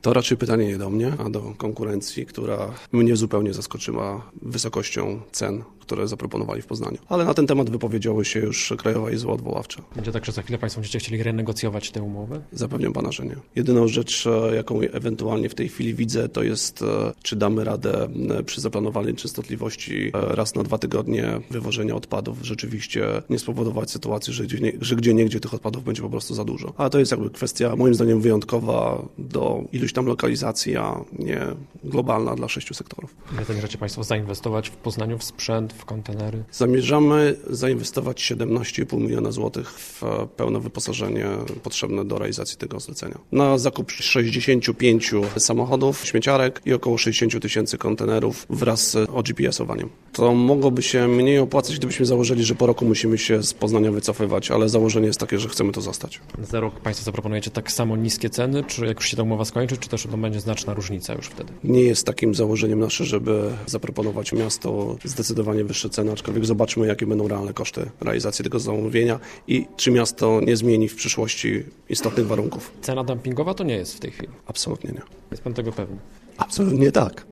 To raczej pytanie nie do mnie, a do konkurencji, która mnie zupełnie zaskoczyła wysokością cen, które zaproponowali w Poznaniu. Ale na ten temat wypowiedziały się już Krajowa Izba Odwoławcza. Będzie tak, że za chwilę Państwo będziecie chcieli renegocjować te umowy? Zapewniam Pana, że nie. Jedyną rzecz, jaką ewentualnie w tej chwili widzę, to jest, czy damy radę przy zaplanowanej częstotliwości raz na 2 tygodnie wywożenia odpadów rzeczywiście nie spowodować sytuacji, że gdzieniegdzie tych odpadów będzie po prostu za dużo. Ale to jest jakby kwestia moim zdaniem wyjątkowa do iluś tam lokalizacji, a nie globalna dla 6 sektorów. Ile zamierzacie Państwo zainwestować w Poznaniu w sprzęt, w kontenery? Zamierzamy zainwestować 17,5 miliona złotych w pełne wyposażenie potrzebne do realizacji tego zlecenia. Na zakup 65 samochodów, śmieciarek i około 60 tysięcy kontenerów wraz z OGPS-owaniem. To mogłoby się mniej opłacać, gdybyśmy założyli, że po roku musimy się z Poznania wycofywać, ale założenie jest takie, że chcemy to zostać. Za rok Państwo zaproponujecie tak samo niskie ceny, czy jak już się ta umowa skończy, czy też to będzie znaczna różnica już wtedy? Nie jest takim założeniem nasze, żeby zaproponować miasto zdecydowanie wyższe ceny, aczkolwiek zobaczmy, jakie będą realne koszty realizacji tego zamówienia i czy miasto nie zmieni w przyszłości istotnych warunków. Cena dumpingowa to nie jest w tej chwili. Absolutnie nie. Jest Pan tego pewny? Absolutnie tak.